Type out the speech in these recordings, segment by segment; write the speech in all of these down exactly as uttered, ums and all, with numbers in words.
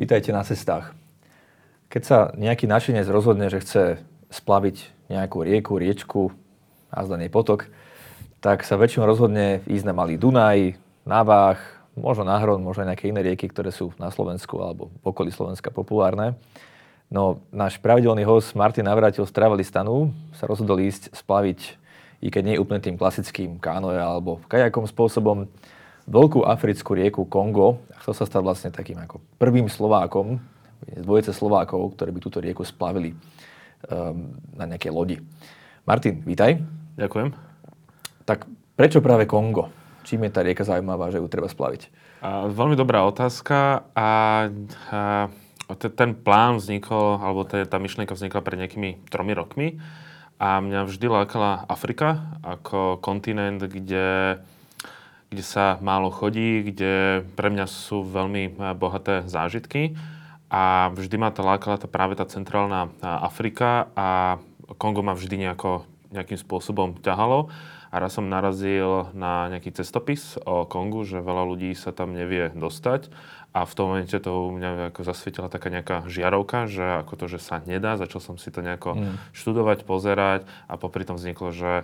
Vítajte na cestách. Keď sa nejaký našinec rozhodne, že chce splaviť nejakú rieku, riečku, azda nie potok, tak sa väčšinou rozhodne ísť na Malý Dunaj, na Váh, možno na Hron, možno aj nejaké iné rieky, ktoré sú na Slovensku alebo v okolí Slovenska populárne. No, náš pravidelný host Martin Navrátil z Travelistanu sa rozhodol ísť splaviť, i keď nie úplne tým klasickým kánoe alebo kajakom spôsobom, veľkú africkú rieku Kongo a chcel sa stať vlastne takým ako prvým Slovákom, z dvojice Slovákov, ktorí by túto rieku splavili um, na nejakej lodi. Martin, vítaj. Ďakujem. Tak prečo práve Kongo? Čím je tá rieka zaujímavá, že ju treba splaviť? A, veľmi dobrá otázka a, a t- ten plán vznikol, alebo t- tá myšlienka vznikla pred nejakými tromi rokmi a mňa vždy lákala Afrika ako kontinent, kde kde sa málo chodí, kde pre mňa sú veľmi bohaté zážitky a vždy ma to lákala tá, práve tá centrálna Afrika a Kongo ma vždy nejako, nejakým spôsobom ťahalo a raz som narazil na nejaký cestopis o Kongu, že veľa ľudí sa tam nevie dostať a v tom momente to u mňa ako zasvietila taká nejaká žiarovka, že ako to, že sa nedá, začal som si to nejako mm. študovať, pozerať a popri tom vzniklo, že,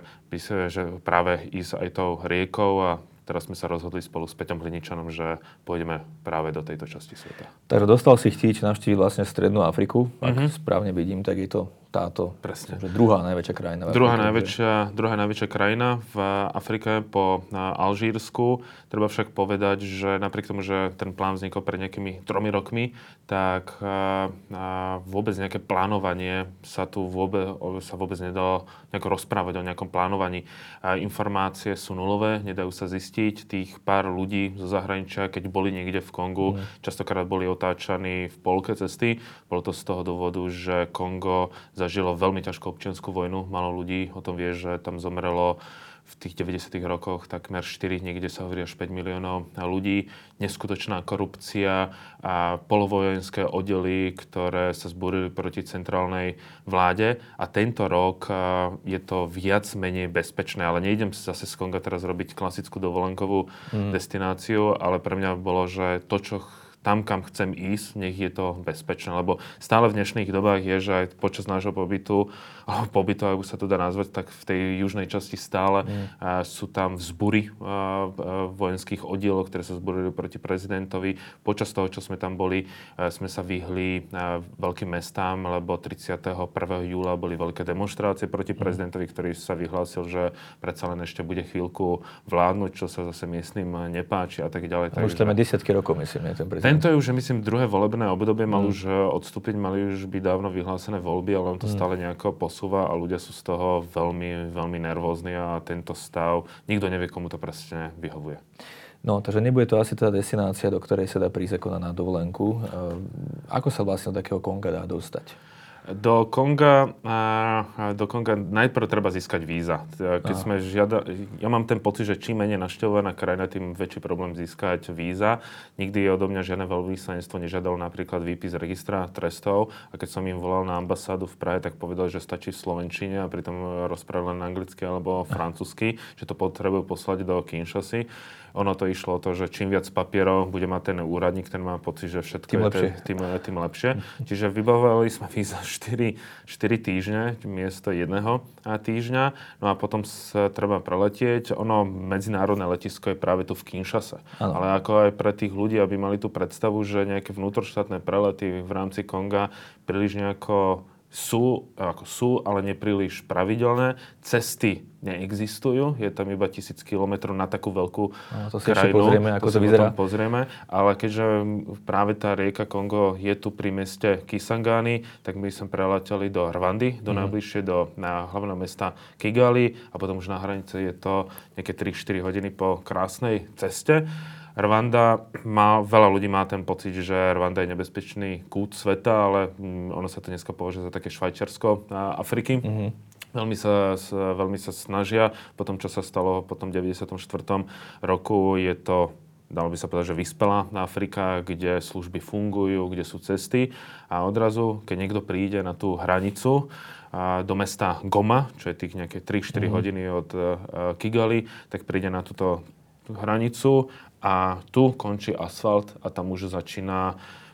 že práve ísť aj tou riekou a teraz sme sa rozhodli spolu s Peťom Hliničanom, že pôjdeme práve do tejto časti sveta. Takže dostal si chtíč navštíviť vlastne Strednú Afriku. Ak Mm-hmm. správne vidím, tak je to táto Presne. druhá najväčšia krajina. V druhá, najväčšia, druhá najväčšia krajina v Afrike po Alžírsku. Treba však povedať, že napriek tomu, že ten plán vznikol pred nejakými tromi rokmi, tak a, a vôbec nejaké plánovanie sa tu vôbec, sa vôbec nedalo nejako rozprávať o nejakom plánovaní. A informácie sú nulové, nedajú sa zistiť. Tých pár ľudí zo zahraničia, keď boli niekde v Kongu, mm. častokrát boli otáčaní v polke cesty. Bolo to z toho dôvodu, že Kongo zažilo veľmi ťažkú občiansku vojnu. Málo ľudí o tom vie, že tam zomrelo v tých deväťdesiatych rokoch takmer štyri, niekde sa hovorí až päť miliónov ľudí. Neskutočná korupcia a polovojenské oddely, ktoré sa zbúrili proti centrálnej vláde. A tento rok je to viac menej bezpečné. Ale nejdem zase z Konga teraz robiť klasickú dovolenkovú mm. destináciu, ale pre mňa bolo, že to, čo tam, kam chcem ísť, nech je to bezpečné, lebo stále v dnešných dobách je, že aj počas nášho pobytu, alebo pobytu, ak sa to dá nazvať, tak v tej južnej časti stále mm. sú tam vzbury vojenských oddielov, ktoré sa zburili proti prezidentovi. Počas toho, čo sme tam boli, sme sa vyhli veľkým mestám, lebo tridsiateho prvého júla boli veľké demonštrácie proti mm. prezidentovi, ktorý sa vyhlásil, že predsa len ešte bude chvíľku vládnuť, čo sa zase miestnym nepáči a tak ďalej. A už tam je desiatky rokov, myslím, je ten prezident. Tento je už, myslím, druhé volebné obdobie, mal mm. už odstúpiť, mali už byť dávno vyhlásené voľby, ale on to mm. stále nejako posúva a ľudia sú z toho veľmi, veľmi nervózni a tento stav, nikto nevie, komu to presne vyhovuje. No, takže nebude to asi tá destinácia, do ktorej sa dá prísť ako na dovolenku. Ako sa vlastne do takého Konga dá dostať? Do Konga, do Konga najprv treba získať víza. Keď sme žiada, ja mám ten pocit, že čím menej navštevovaná krajina, tým väčší problém získať víza. Nikdy odo mňa žiadne veľvyslanectvo nežiadalo napríklad výpis registra trestov a keď som im volal na ambasádu v Prahe, tak povedal, že stačí v slovenčine a pritom rozprával len anglicky alebo francúzsky, že to potrebujú poslať do Kinshasy. Ono to išlo o to, že čím viac papierov bude mať ten úradník, ten má pocit, že všetko tým je lepšie. Tým, tým lepšie. Čiže vybavovali sme víza štyri týždne miesto jedného týždňa. No a potom sa treba preletieť. Ono, medzinárodné letisko je práve tu v Kinshase. Ano. Ale ako aj pre tých ľudí, aby mali tú predstavu, že nejaké vnútroštátne prelety v rámci Konga príliš nejako sú, ako sú, ale nepríliš pravidelné. Cesty neexistujú, je tam iba tisíc kilometrov na takú veľkú no, to si krajinu. Pozrieme, ako to, to vyzerá. Pozrieme, ale keďže práve tá rieka Kongo je tu pri meste Kisangani, tak my sme preleteli do Rwandy, do mm. najbližšie do na hlavného mesta Kigali a potom už na hranice je to nejaké tri štyri hodiny po krásnej ceste. Rwanda má, veľa ľudí má ten pocit, že Rwanda je nebezpečný kút sveta, ale ono sa to dneska považuje za také Švajčiarsko Afriky. Mm-hmm. Veľmi sa, veľmi sa snažia. Po tom, čo sa stalo po tom deväťdesiatom štvrtom roku, je to, dalo by sa povedať, že vyspelá Afrika, kde služby fungujú, kde sú cesty. A odrazu, keď niekto príde na tú hranicu, do mesta Goma, čo je tých nejaké tri štyri mm-hmm. hodiny od Kigali, tak príde na túto hranicu a tu končí asfalt a tam už začína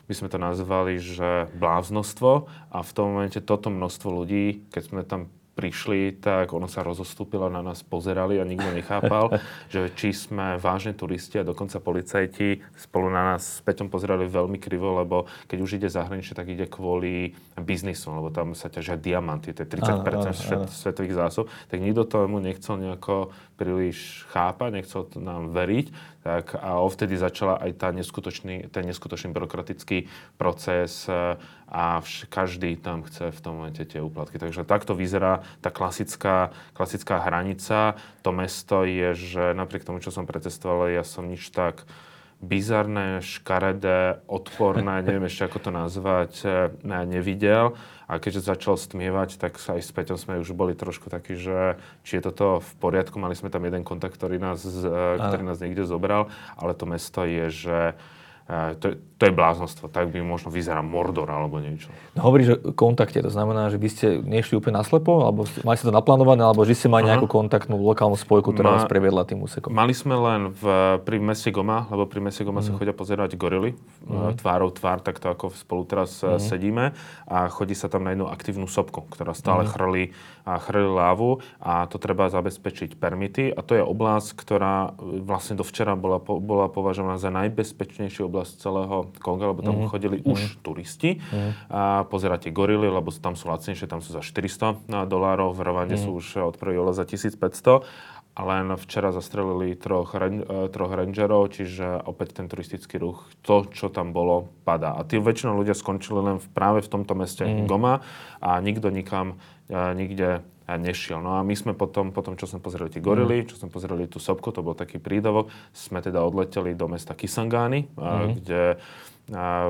my sme to nazvali, že bláznostvo a v tom momente toto množstvo ľudí, keď sme tam prišli, tak ono sa rozostúpilo, na nás pozerali a nikto nechápal, že či sme vážne turisti a dokonca policajti spolu na nás s Peťom pozerali veľmi krivo, lebo keď už ide zahraničie, tak ide kvôli biznisu, lebo tam sa ťažia diamanty, to je tridsať percent svet, svetových zásob, tak nikto tomu nechcel nejako príliš chápať, nechcel nám veriť, tak a ovtedy začala aj tá neskutočný, ten neskutočný byrokratický proces a vš- každý tam chce v tom momente tie úplatky. Takže takto vyzerá tá klasická, klasická hranica. To mesto je, že napriek tomu, čo som pretestoval, ja som nič tak bizarné, škaredé, odporné, neviem ešte ako to nazvať, nevidel. A keďže začal stmievať, tak sa aj s Peťom sme už boli trošku takí, že či je toto v poriadku. Mali sme tam jeden kontakt, ktorý nás, ktorý nás niekde zobral, ale to mesto je, že to, to je bláznostvo. Tak by možno vyzerá Mordor alebo niečo. No, hovoríš o kontakte, to znamená, že by ste nešli úplne naslepo, alebo mali ste to naplánované, alebo že ste mali nejakú kontaktnú lokálnu spojku, ktorá Ma, vás previedla tým úsekom? Mali sme len v, pri meste Goma, lebo pri meste Goma mm. sa chodia pozerať gorily, mm. tvárou tvár, takto ako spolu teraz mm. sedíme a chodí sa tam na jednu aktívnu sopku, ktorá stále mm. chrlí, a chrlí lávu a to treba zabezpečiť permity a to je oblasť, ktorá vlastne dovčera bola, bola považovaná za najbezpečnejšiu oblasť celého Konga, lebo tam mm. chodili mm. už turisti mm. a pozerať tie gorily, lebo tam sú lacnejšie, tam sú za štyristo dolárov, v Rwande mm. sú už od prvého júla za tisícpäťsto. A len včera zastrelili troch, troch rangerov, čiže opäť ten turistický ruch, to, čo tam bolo, padá. A tí väčšinou ľudia skončili len v, práve v tomto meste mm. Goma a nikto nikam, nikde nešiel. No a my sme potom, potom čo sme pozreli tie gorily, mm. čo sme pozreli tú sopku, to bol taký prídavok, sme teda odleteli do mesta Kisangani, mm. kde a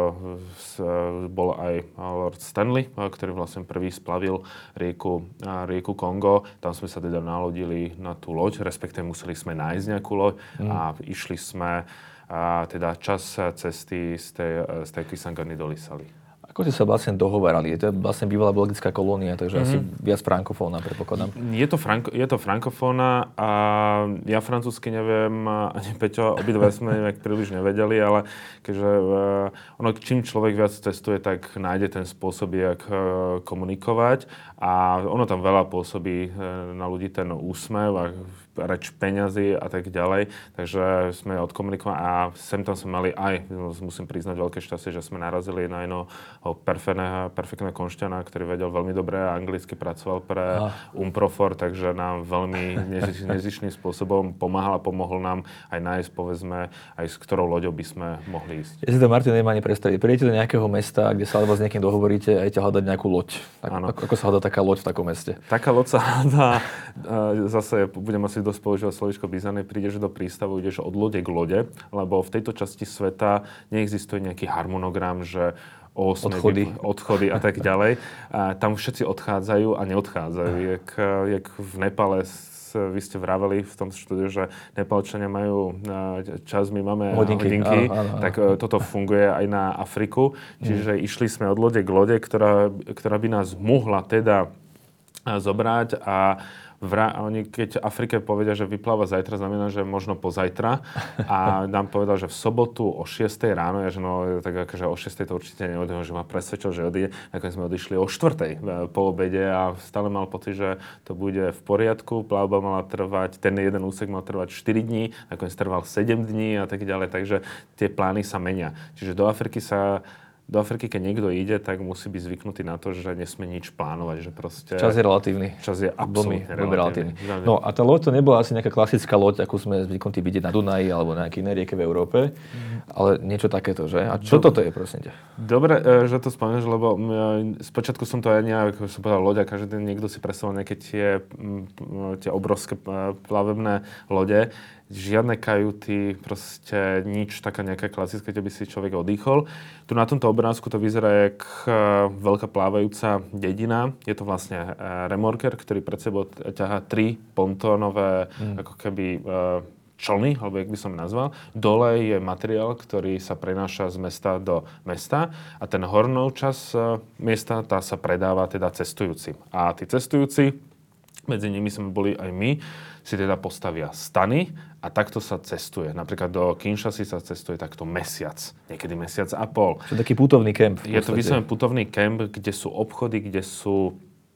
bol aj Lord Stanley, ktorý vlastne prvý splavil rieku, rieku Kongo. Tam sme sa teda nalodili na tú loď, respektíve museli sme nájsť nejakú loď mm. a išli sme a teda čas cesty z tej, z tej Kisangani do Lisali. Ako ste sa vlastne dohovarali? Je to vlastne bývalá belgická kolónia, takže mm-hmm. asi viac frankofónna, predpokladám. Je to, franko, je to frankofónna a ja francúzsky neviem, ani Peťo, obidve sme nejak príliš nevedeli, ale keďže ono, čím človek viac cestuje, tak nájde ten spôsob, jak komunikovať a ono tam veľa pôsobí na ľudí ten úsmev a reč peňazí a tak ďalej. Takže sme odkomunikovali a sem tam sme mali aj, musím priznať, veľké šťastie, že sme narazili na jedno perfektného, perfektného konšťana, ktorý vedel veľmi dobre a anglicky pracoval pre ah. Umprofor, takže nám veľmi neziš, nezišným spôsobom pomáhal a pomohol nám aj nájsť, povedzme, aj s ktorou loďou by sme mohli ísť. Ja si to, Martin, neviem ani predstaviť. Prídete do nejakého mesta, kde sa alebo s niekým dohovoríte a idete hľadať nejakú loď. Tak, ako sa hľadá taká loď v takom meste? Taká loď sa hľadá, zase budem asi dosť používať slovíčko bizarné, prídeš do prístavu, ideš od lode k lode, lebo v tejto časti sveta neexistuje nejaký harmonogram, že odchody. odchody a tak ďalej. A tam všetci odchádzajú a neodchádzajú. Jak, jak v Nepale, vy ste vraveli v tom štúdiu, že Nepalčania majú čas, my máme hodinky, hodinky áno, áno, áno. Tak toto funguje aj na Afriku. Čiže mm. išli sme od lode k lode, ktorá, ktorá by nás mohla teda zobrať a Vra, oni keď Afrike povedia, že vypláva zajtra, znamená, že možno pozajtra. A nám povedal, že v sobotu o šiestej ráno, ja že no, tak akože o šiestej to určite neodjel, že ma presvedčil, že odíde. Nakoniec sme odišli o štvrtej po obede a stále mal pocit, že to bude v poriadku. Plavba mala trvať, ten jeden úsek mal trvať štyri dní, nakoniec trval sedem dní a tak ďalej. Takže tie plány sa menia. Čiže do Afriky sa Do Afriky, keď niekto ide, tak musí byť zvyknutý na to, že nesmie nič plánovať, že proste... Čas je relatívny. Čas je absolútne relatívny. relatívny. No a tá loď to nebola asi nejaká klasická loď, akú sme zvyknutí vidieť na Dunaji alebo na nejakej inej rieke v Európe, mm. ale niečo takéto, že? A čo Do... toto je, prosím ťa? Dobre, že to spomínaš, lebo spočiatku som to aj nejak, ako som povedal, loď a každý deň niekto si predstavoval nejaké tie, tie obrovské plavebné lode. Žiadne kajuty, proste nič, taká nejaká klasická, kde by si človek oddychol. Tu na tomto obrázku to vyzerá jak veľká plávajúca dedina. Je to vlastne remorker, ktorý pred sebou ťahá tri pontónové mm. ako keby člny, alebo jak by som nazval. Dole je materiál, ktorý sa prenáša z mesta do mesta a ten hornou časť miesta, tá sa predáva teda cestujúcim. A tí cestujúci, medzi nimi sme boli aj my, si teda postavia stany a takto sa cestuje. Napríklad do Kinshasy sa cestuje takto mesiac, niekedy mesiac a pol. Čo taký putovný kemp. Je to vyslovene putovný kemp, kde sú obchody, kde sú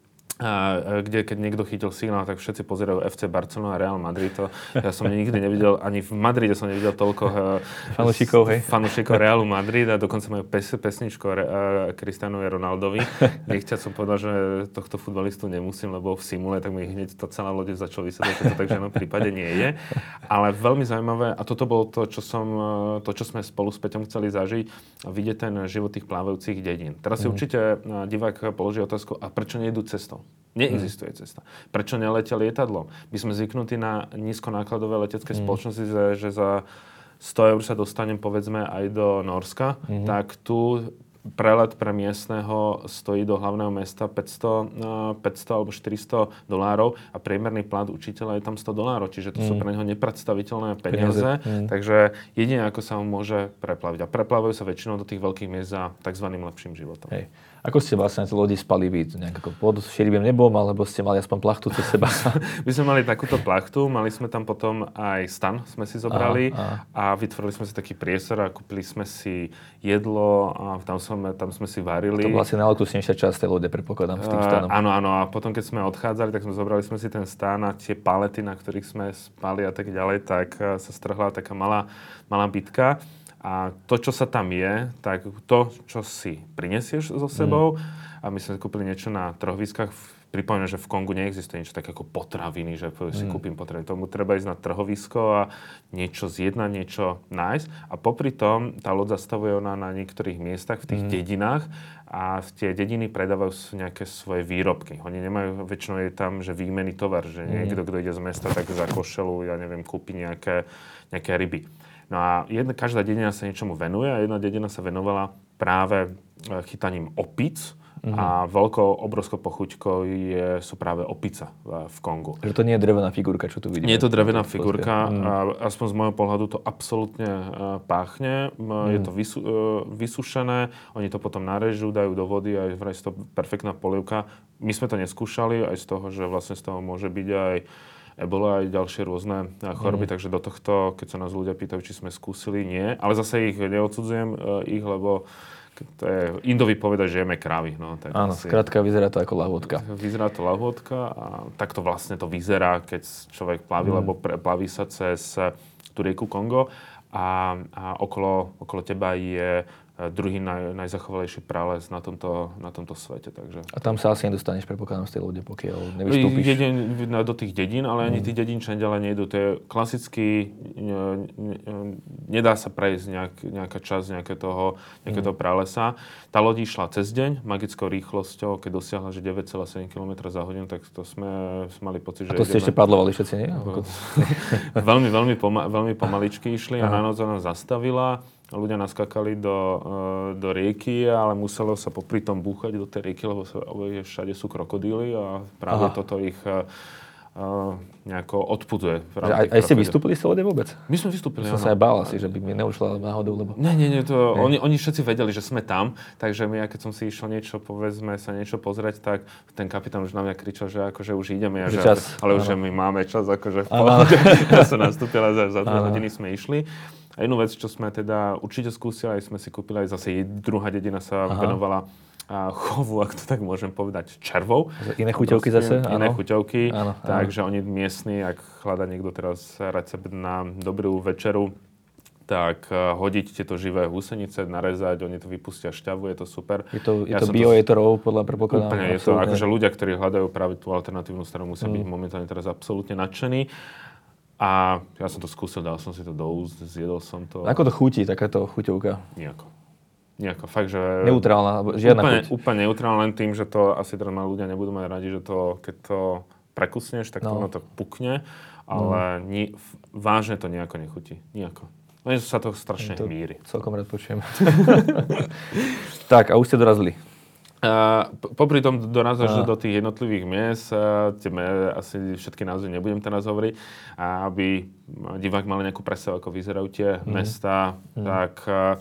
a kde keď niekto chytil signál, tak všetci pozerajú ef cé Barcelona a Real Madrid. To, ja som nikdy nevidel, ani v Madride som nevidel toľko fanúšikov, hej. fanúšikov Realu Madrid a dokonca majú pes, pesničku o Cristianovi Ronaldovi. Nechťa som povedal, že tohto futbalistu nemusím, lebo v simule, tak mi hneď tá celá lode začala vysvetliť, že to tak v žiadnom prípade nie je. Ale veľmi zaujímavé, a toto bolo to, čo som, to, čo sme spolu s Peťom chceli zažiť, vidieť ten život tých plávajúcich dedín. Teraz si mm. určite divák položí otázku, a prečo nejdú cestou? Neexistuje hmm. cesta. Prečo neletia lietadlom? My sme zvyknutí na nízkonákladové letecké hmm. spoločnosti, že, že za sto eur sa dostanem povedzme aj do Norska, hmm. tak tu prelet pre miestneho stojí do hlavného mesta päťsto, päťsto alebo štyristo dolárov a priemerný plat učiteľa je tam sto dolárov, čiže to mm. sú pre neho nepredstaviteľné peniaze, mm. takže jedine ako sa mu môže preplaviť. A preplávajú sa väčšinou do tých veľkých miest za tzv. Lepším životom. Hej. Ako ste vlastne na tej lodi spali vy? Nejak pod širivým nebom, alebo ste mali aspoň plachtu cez seba? My sme mali takúto plachtu, mali sme tam potom aj stan, sme si zobrali aha, aha. a vytvorili sme si taký priestor a kúpili sme si jedlo a tam sme, tam sme si varili. To bola asi najluxusnejšia časť tej lode, predpokladám, s tým stanom. Uh, áno, áno. A potom, keď sme odchádzali, tak sme zobrali sme si ten stan a tie palety, na ktorých sme spali a tak ďalej, tak sa strhla taká malá, malá bitka. A to, čo sa tam je, tak to, čo si prinesieš so sebou, mm. a my sme kúpili niečo na trhoviskách. Pripomínam, že v Kongu neexistuje niečo také ako potraviny, že si mm. kúpim potraviny. Tomu treba ísť na trhovisko a niečo zjednať, niečo nájsť. A popri tom tá loď zastavuje ona na niektorých miestach v tých mm. dedinách a tie dediny predávajú nejaké svoje výrobky. Oni nemajú, väčšinou je tam, že výmenný tovar, že niekto, kto ide z mesta, tak za košelu, ja neviem, kúpi nejaké, nejaké ryby. No a jedna, každá dedina sa niečomu venuje a jedna dedina sa venovala práve chytaním opíc mm-hmm. a veľkou, obrovskou pochuťkou je, sú práve opica v, v Kongu. Že to nie je drevená figurka, čo tu vidíme? Nie je to drevená figurka, mm. a aspoň z môjho pohľadu to absolútne páchne. Mm. Je to vysu, vysušené, oni to potom narežú, dajú do vody a vraj je to perfektná polievka. My sme to neskúšali aj z toho, že vlastne z toho môže byť aj ebola aj ďalšie rôzne choroby, mm. takže do tohto, keď sa nás ľudia pýtajú, či sme skúsili, nie. Ale zase ich neodsudzujem, ich, lebo to je Indovi povedať, že jeme krávy. No, tak áno, asi, skrátka vyzerá to ako lahôdka. Vyzerá to lahôdka a takto vlastne to vyzerá, keď človek plaví, mm. lebo pre, plaví sa cez tú rieku Kongo a, a okolo, okolo teba je druhý naj, najzachovalejší prales na tomto, na tomto svete. Takže. A tam sa asi nedostaneš, predpokladám, z tej lode, pokiaľ nevystúpiš. Jedin, do tých dedín, ale ani mm. tí dedinčania ďalej nejdu. To je klasicky, ne, ne, nedá sa prejsť nejak, nejaká časť nejaké toho, nejaké mm. toho pralesa. Tá loď išla cez deň, magickou rýchlosťou, keď dosiahla, že deväť celá sedem kilometra za hodinu, tak to sme mali pocit, že... A to ste ešte padlovali všetci, nie? veľmi, veľmi, poma, veľmi pomaličky išli a na noc nás zastavila. Ľudia naskakali do, do rieky, ale muselo sa popri tom búchať do tej rieky, lebo sa, všade sú krokodíly a práve Aha. toto ich uh, nejako odpudzuje. Aj, aj ste vystúpili z tej lode vôbec? My sme vystúpili, Som áno. sa aj bál asi, že by mi neušla náhodou, lebo... Nie, nie, nie, to, oni, oni všetci vedeli, že sme tam, takže my, keď som si išiel niečo, povedzme, sa niečo pozrieť, tak ten kapitán už na mňa kričal, že akože už ideme, že čas, ale už, že my máme čas, akože v pohode. Ja som nastúpila, za, za dve hodiny sme išli. A jednu vec, čo sme teda určite skúsili, aj sme si kúpili, aj zase druhá dedina sa Aha. venovala a chovu, ak to tak môžem povedať, červov. Iné chuťovky zase? Iné áno. chuťovky, áno, takže áno. oni miestni, ak hľadá niekto teraz recept na dobrú večeru, tak hodiť tieto živé húsenice, narezať, oni to vypustia šťavu, je to super. Je to, je ja to bioeterov, podľa predpokladám? Úplne, je to akože ľudia, ktorí hľadajú práve tú alternatívnu stranu, musia mm. byť momentálne teraz absolútne nadšení. A ja som to skúsil, dal som si to do úst, zjedol som to. Ako to chutí, takáto chuťovka? Nejako. Nejako, fakt, že... Neutrálna, žiadna úplne, chuť. Úplne neutrálna, len tým, že to asi teda ľudia nebudú mať radi, že to, keď to prekusneš, tak no. to ono to pukne, ale mm. ni, vážne to nejako nechutí. Nejako. Len sa to strašne to míri. Celkom rád počujem. Tak, a už ste dorazili. Uh, popri tom dorazíš do tých jednotlivých miest, uh, tebe asi všetky názvy nebudem teraz hovoriť, a aby divák mal nejakú predstavu, ako vyzerajú tie mm. mesta, mm. tak uh,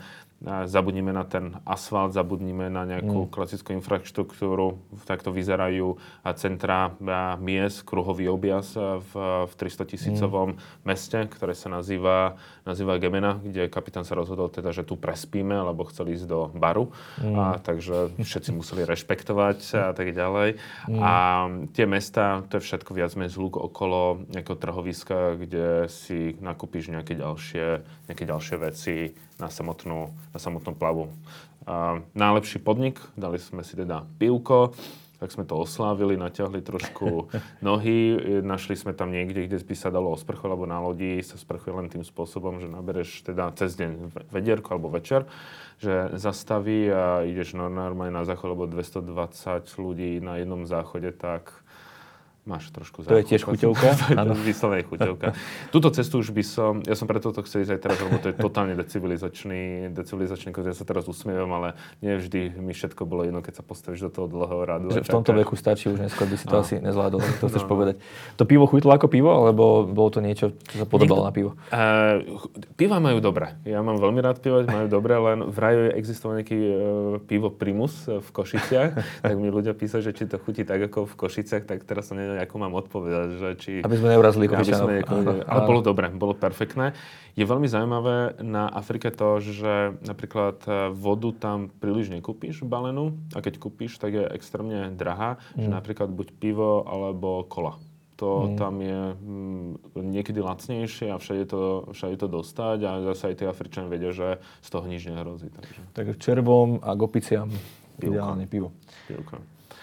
zabudnime na ten asfalt, zabudnime na nejakú mm. klasickú infraštruktúru. Takto vyzerajú centra miest, kruhový objazd v, v tristotisícovom mm. meste, ktoré sa nazýva, nazýva Gemena, kde kapitán sa rozhodol teda, že tu prespíme, lebo chcel ísť do baru. Mm. A, takže všetci museli rešpektovať a tak ďalej. Mm. A tie mesta, to je všetko viac menej zhluk okolo nejakého trhoviska, kde si nakúpiš nejaké ďalšie, nejaké ďalšie veci na samotnú, na samotnú plavu. A najlepší podnik, dali sme si teda pivko, tak sme to oslávili, natiahli trošku nohy, našli sme tam niekde, kde by sa dalo osprchovať, lebo na lodi sa sprchuje len tým spôsobom, že nabereš teda cez deň vedierko alebo večer, že zastaví a ideš normálne na záchod, lebo dvestodvadsať ľudí na jednom záchode, tak máš trošku záchod. To je tiež chuťovka? Áno. Vyslovene chuťovka. Túto cestu už by som, ja som preto to chcel ísť aj teraz, lebo to je totálne decivilizačný, decivilizačný, ja sa teraz usmievam, ale nie vždy mi všetko bolo jedno, keď sa postavíš do toho dlhého radu. Že v tomto veku stačí, už neskôr by si to no. asi nezvládol, to chceš no. povedať. To pivo chutilo ako pivo, alebo bolo to niečo, čo sa podobalo Niekto, na pivo? Uh, piva majú dobre. Ja mám veľmi rád pivo, majú dobre, len v raju existoval nejaký uh, pivo Primus v Košiciach, tak mi ľudia písali, že či to chutí tak ako v Košiciach, tak teraz som ako mám odpovedať, že či... Aby sme neurazili Košičanov. Ale bolo dobre, bolo perfektné. Je veľmi zaujímavé na Afrike to, že napríklad vodu tam príliš nekúpiš balenú a keď kúpiš, tak je extrémne drahá, mm. že napríklad buď pivo alebo kola. To mm. tam je mm, niekedy lacnejšie a všade to, všade to dostať a zase aj tí Afričania vedia, že z toho nič nehrozí. Takže, takže červom a gopiciam ideálne pivo. Pivka.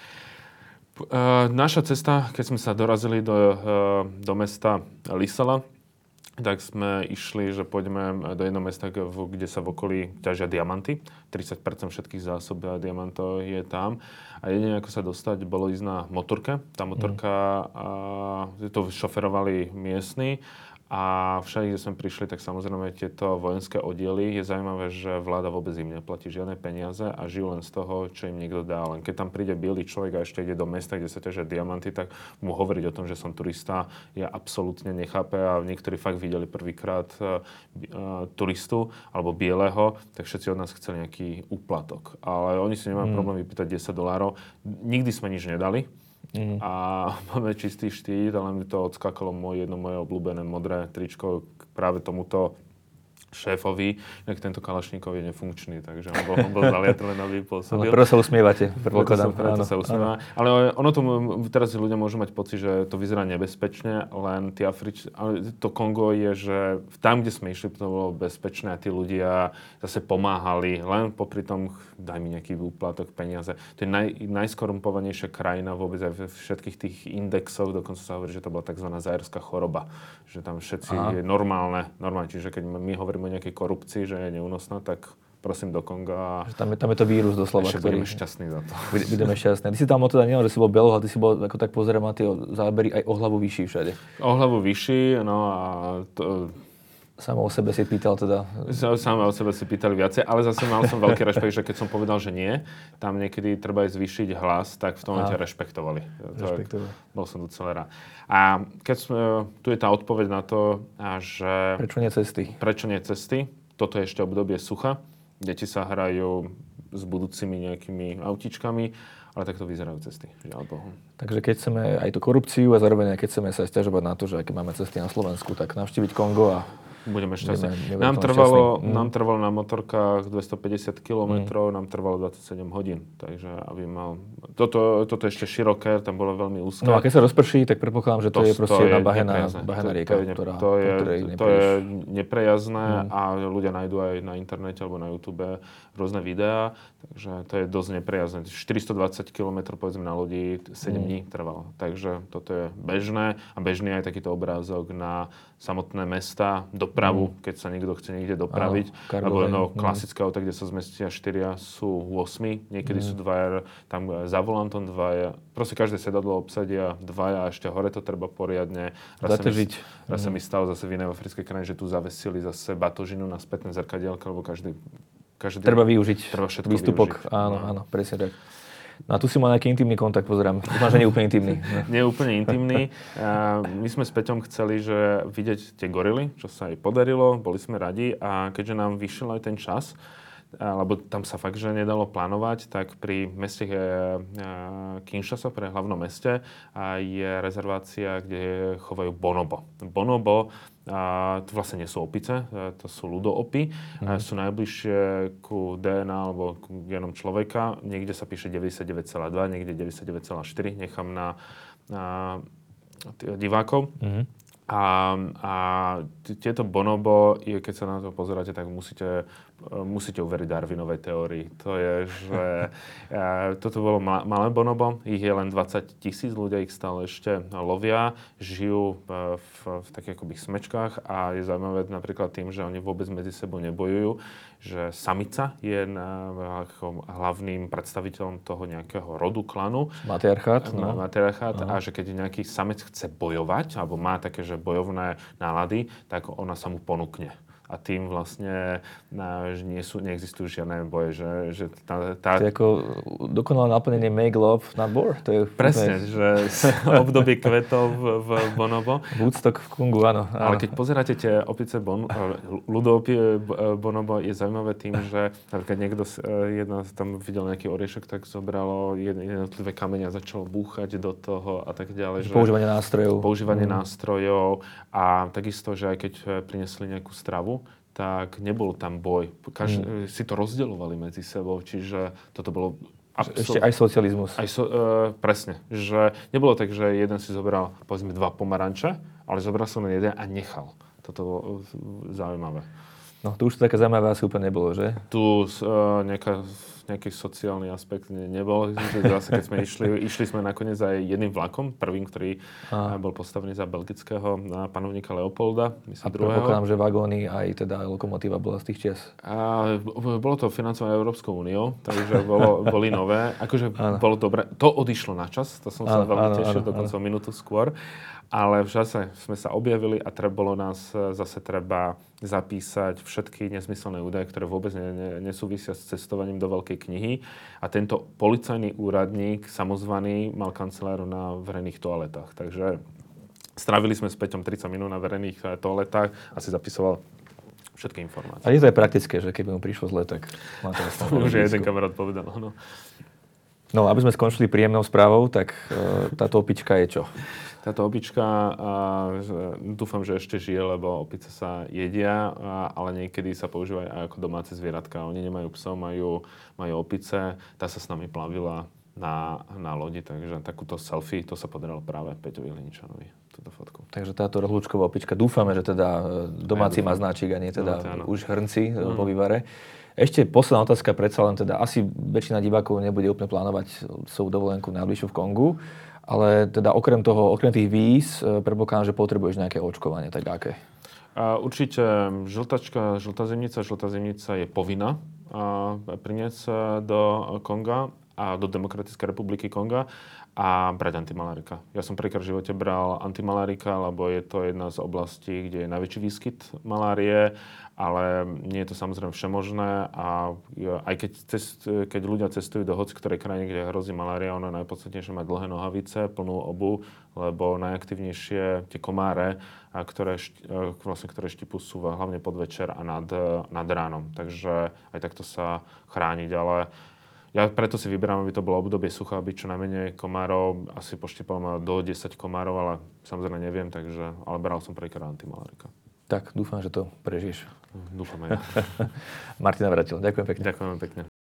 Uh, naša cesta, keď sme sa dorazili do, uh, do mesta Lisala, tak sme išli, že pôjdeme do jedného mesta, kde sa v okolí ťažia diamanty. tridsať percent všetkých zásob diamantov je tam. A jedine, ako sa dostať, bolo ísť na motorke. Tá motorka, mm. uh, to šoferovali miestni. A všade, kde sme prišli, tak samozrejme tieto vojenské oddiely, je zaujímavé, že vláda vôbec im neplatí žiadne peniaze a žijú len z toho, čo im niekto dá. Len keď tam príde biely človek a ešte ide do mesta, kde sa ťažia diamanty, tak mu hovoriť o tom, že som turista, je absolútne nechápe a niektorí fakt videli prvýkrát uh, uh, turistu alebo bieleho, tak všetci od nás chceli nejaký úplatok. Ale oni si nemajú mm. problém vypýtať desať dolárov. Nikdy sme nič nedali. Mm. A máme čistý štít, ale mi to odskakalo moje, jedno moje obľúbené modré tričko k práve tomuto šéfovi, inak tento kalašníkov je nefunkčný, takže on bol, on bol zaliatrený, aby pôsobil. Ale prvo sa usmievate. Preto sa, preto sa usmieva. Ale ono to, teraz ľudia môžu mať pocit, že to vyzerá nebezpečne, len tí Afrič... Ale to Kongo je, že tam, kde sme išli, to bolo bezpečné a tí ľudia zase pomáhali, len popri tom daj mi nejaký úplatok, peniaze. To je naj, najskorumpovanejšia krajina vôbec aj v všetkých tých indexoch, dokonca sa hovorí, že to bola tzv. Zajerská choroba. Že tam všetci Aha. je normálne, normálne. Čiže keď my hovoríme o nejakej korupcii, že je neúnosná, tak prosím do Konga. Tam je, tam je to vírus doslova. Ešte budeme šťastní za to. Budeme šťastní. Ty si tam teda nielen, že si bol beloh, ty si bol, ako tak pozerám na tie zábery, aj o hlavu vyšší všade. O hlavu vyšší, no a to... Samo o sebe si pýtal teda. Samo o sebe si pýtali viacej, ale zase mal som veľký rešpekt, že keď som povedal, že nie, tam niekedy treba aj zvýšiť hlas, tak v tom momente rešpektovali. rešpektovali. Bol som docela rád. A keď sme, tu je tá odpoveď na to, že... Prečo nie cesty? Prečo nie cesty? Toto je ešte obdobie sucha. Deti sa hrajú s budúcimi nejakými autičkami, ale takto vyzerajú cesty. Žiaľ Bohu. Takže keď chceme aj tú korupciu a zároveň keď chceme sa sťažovať na to, že aké máme cesty na Slovensku, tak navštíviť Kongo a budeme šťastní. Nám trvalo, mm. nám trvalo na motorkách dvestopäťdesiat kilometrov, mm. nám trvalo dvadsaťsedem hodín. Takže aby mal... Toto, toto ešte široké, tam bolo veľmi úzke. No a keď sa rozprší, tak predpokladám, že to, to je proste jedna bahená, bahená rieka, to je, ktorá... To je, to je neprejazné mm. a ľudia nájdú aj na internete alebo na YouTube rôzne videá, takže to je dosť neprejazné. štyristodvadsať kilometrov povedzme na lodi, sedem mm. dní trvalo. Takže toto je bežné a bežný aj takýto obrázok na samotné mesta, dopravu, mm. keď sa niekto chce niekde dopraviť. Áno, lebo no, klasické auta, kde sa zmestia štyria, sú osmi, niekedy mm. sú dvaja, tam za volantom dvaja. Proste každé sedadlo obsadia dvaja a ešte hore to treba poriadne. Raz sa mi, raz sa mi stalo zase v inej africkej krajine, že tu zavesili zase batožinu na spätné zrkadielka, lebo každý, každý... Treba využiť treba všetko výstupok. Využiť. Áno, no. áno, presne tak. No a tu si mal nejaký intimný kontakt, pozerám. Dúfam, že nie úplne intimný. Nie úplne intimný. A my sme s Peťom chceli, že vidieť tie gorily, čo sa aj podarilo, boli sme radi a keďže nám vyšiel aj ten čas, lebo tam sa fakt, že nedalo plánovať, tak pri meste Kinshasa, pre hlavnom meste, je rezervácia, kde chovajú bonobo. Bonobo, a to vlastne nie sú opice, to sú ľudoopy, mm. sú najbližšie ku dé en á alebo ku genom človeka. Niekde sa píše deväťdesiatdeväť celá dva, niekde deväťdesiatdeväť celá štyri, nechám na, na divákov. Mm. A, a tieto bonobo, keď sa na to pozeráte, tak musíte, musíte uveriť Darwinovej teórii. To je, že toto bolo malé bonobo, ich je len dvadsať tisíc, ľudia ich stále ešte lovia, žijú v, v takých akoby smečkách a je zaujímavé napríklad tým, že oni vôbec medzi sebou nebojujú, že samica je hlavným predstaviteľom toho nejakého rodu, klanu. Matriarchát. No. Matriarchát a že keď nejaký samec chce bojovať, alebo má také, že bojovné nálady, tak ona sa mu ponúkne. A tým vlastne na, nie sú, neexistujú žiadne boje. Že, že tá, tá... To je ako dokonalé naplnenie make love, not war. To je presne, úplne... že obdobie kvetov v, v bonobo. Woodstock v Kongu, áno, áno. Ale keď pozeráte tie opice bon, ľudoopie bonobo, je zaujímavé tým, že napríklad niekto jedna tam videl nejaký oriešok, tak zobralo jednotlivé kamene a začalo búchať do toho a tak ďalej. Že používanie nástrojov. Používanie mm. nástrojov a takisto, že aj keď prinesli nejakú stravu, tak nebol tam boj. Každý hmm. si to rozdeľovali medzi sebou, čiže toto bolo... Absol... Ešte aj socializmus. Aj so, uh, presne. Že nebolo tak, že jeden si zobral, povedzme, dva pomaranče, ale zobral som len jeden a nechal. Toto bolo zaujímavé. No, to už to také zaujímavé asi úplne nebolo, že? Tu uh, nejaká, nejaký sociálny aspekt ne, nebol. Zase, keď sme išli, išli sme nakoniec aj jedným vlakom, prvým, ktorý uh, bol postavený za belgického uh, panovníka Leopolda, myslím, a druhého. A predpokladám, že vagóny aj teda lokomotíva bola z tých čias. A bolo to financované Európskou úniou, takže bolo, boli nové. Akože bolo dobre. To odišlo na čas, to som sa áno, veľmi áno, tešil, áno, dokonca áno. minútu skôr. Ale v čase sme sa objavili a treba bolo nás zase treba zapísať všetky nezmyselné údaje, ktoré vôbec ne, ne, nesúvisia s cestovaním do veľkej knihy. A tento policajný úradník, samozvaný, mal kanceláru na verejných toaletách. Takže strávili sme s Peťom tridsať minút na verejných toaletách a si zapisoval všetky informácie. A je to aj praktické, že keby mu prišlo zle, tak má to to už jeden kamarát povedal. No. no, aby sme skončili príjemnou správou, tak e, táto opička je čo? Táto opička, a, dúfam, že ešte žije, lebo opice sa jedia, a, ale niekedy sa používajú aj ako domáce zvieratka. Oni nemajú psov, majú, majú opice. Tá sa s nami plavila na, na lodi, takže takúto selfie, to sa podarilo práve Peťovi Liničanovi, túto fotku. Takže táto rohlúčková opička, dúfame, že teda domáci má značík a nie teda no, už hrnci mm. po vývare. Ešte posledná otázka, predsa len teda asi väčšina divákov nebude úplne plánovať svoju dovolenku najbližšiu v Kongu. Ale teda okrem toho, okrem tých víz, predpokladám, že potrebuješ nejaké očkovanie, tak aké? A určite žltačka, žltá zimnica, žltá zimnica je povinná priniesť do Konga a do Demokratickej republiky Konga a brať antimalárika. Ja som prvýkrát v živote bral antimalárika, lebo je to jedna z oblastí, kde je najväčší výskyt malárie, ale nie je to samozrejme všemožné a aj keď, cest, keď ľudia cestujú do hoci ktorej krajiny, kde hrozí malária, ono je najpodstatnejšie mať dlhé nohavice, plnú obu, lebo najaktívnejšie tie komáre, ktoré, vlastne, ktoré štipu sú hlavne podvečer a nad, nad ránom. Takže aj takto sa chrániť, ale ja preto si vyberám, aby to bolo obdobie sucha, aby čo najmenej komárov, asi poštipal do desať komárov, ale samozrejme neviem, takže, ale beral som prvýkrát antimalárika. Tak, dúfam, že to prežiješ. Dúfam aj. Martin Navrátil, ďakujem pekne. Ďakujem pekne.